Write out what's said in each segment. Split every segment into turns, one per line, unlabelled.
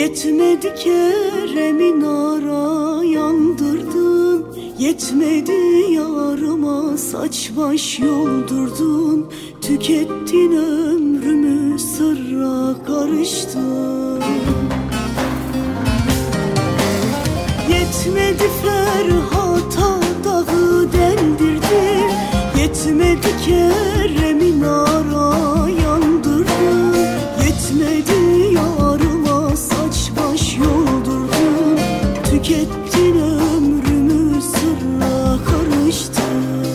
Yetmedi Kerem'in ara yandırdın, yetmedi yarıma saç baş yoldurdun. Tükettin ömrümü, sırra karıştın. Yetmedi Ferhat'a dağı deldirdin, yetmedi Kerem'in ara yandırdın, yetmedi yarıma saç baş yoldurdun. Tükettin ömrümü, sırra karıştın.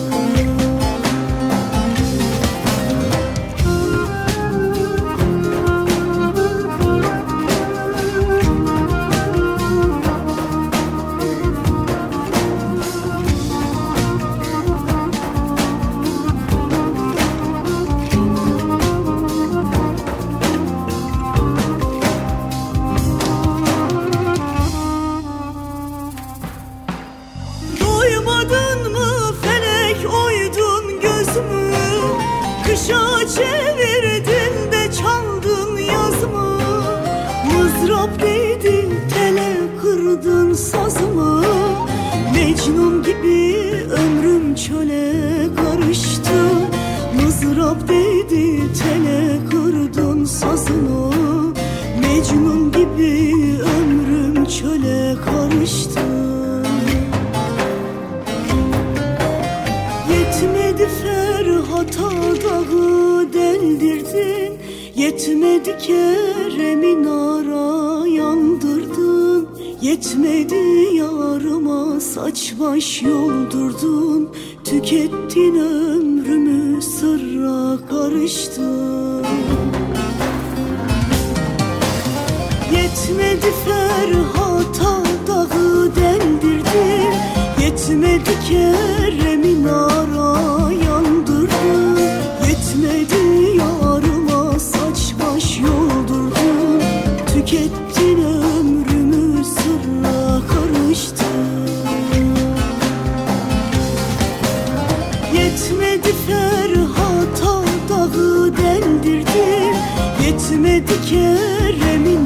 Doymadın mı felek, oydun gözümü, kışa çevirdin de çaldın yazımı. Mızrap değdi tele, kırdın sazımı. Mecnun gibi ömrüm çöle karıştı. Mızrap değdi tele, kırdın sazımı. Mecnun gibi ömrüm çöle karıştı. Yetmedi Ferhat'a dağı deldirdin, yetmedi Kerem'in ara yandırdın, yetmedi yarıma saç baş yoldurdun. Tükettin ömrümü, sırra karıştın. Yetmedi Ferhat'a dağı deldirdin, yetmedi Kerem'in ara yandırdın, yetmedi yarıma saç baş yoldurdun. Tükettin ömrümü, sırra karıştın. Yetmedi Ferhat'a dağı deldirdin, yetmedi Kerem'in